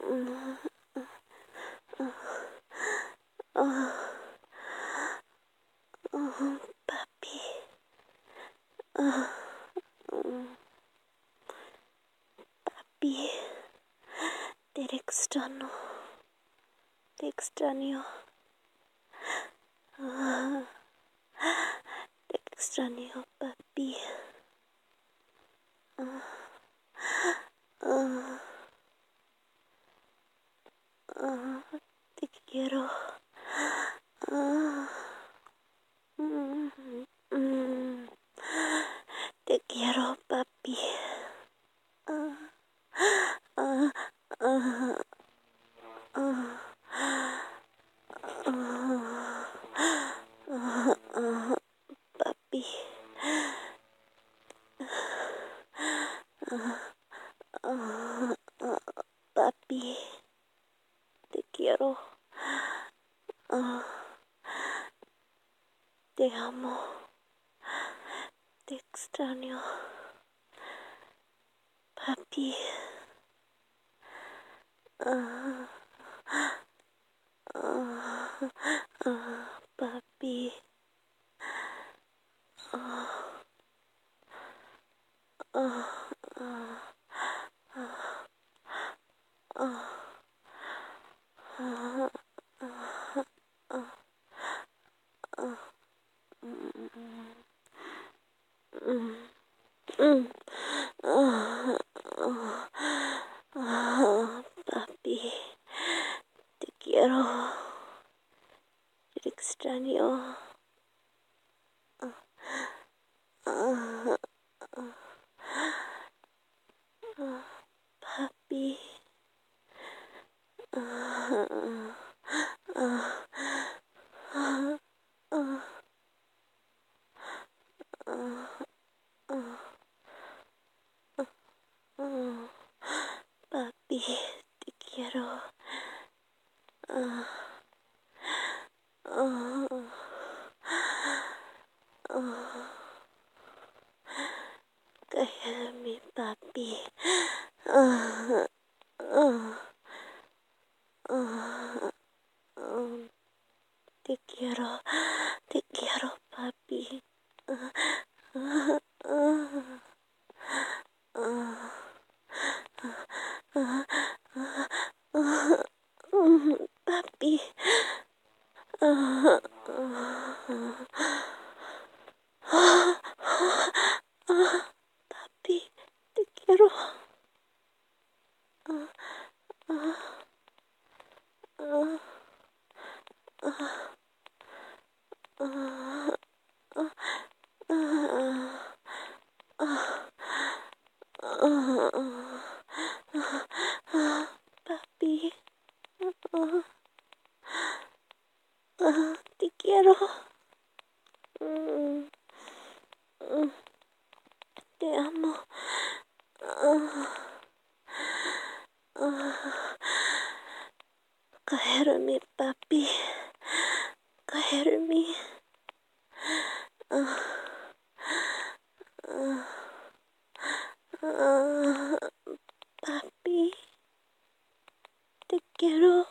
Oh, papi. Papi, te extraño. Te extraño. Te extraño, papi. Te quiero. Te quiero, papi. Papi. Papi. Te quiero. Te amo. Te extraño. Papi. Papi. Papi, te quiero, te extraño. Papi. Papi, te quiero. Cállame, papi. Te quiero, papi. Papi. Papi, te quiero. Papi, te quiero. Te amo. Cállame, papi. Cállame. Papi, te quiero.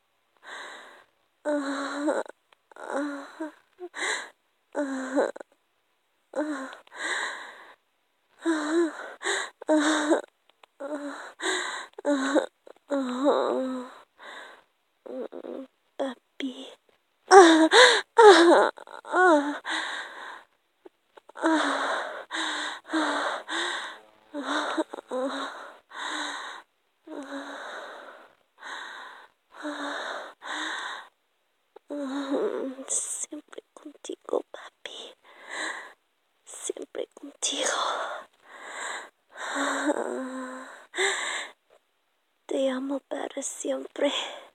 Papi. Siempre contigo, papi. Siempre contigo. Te amo para siempre.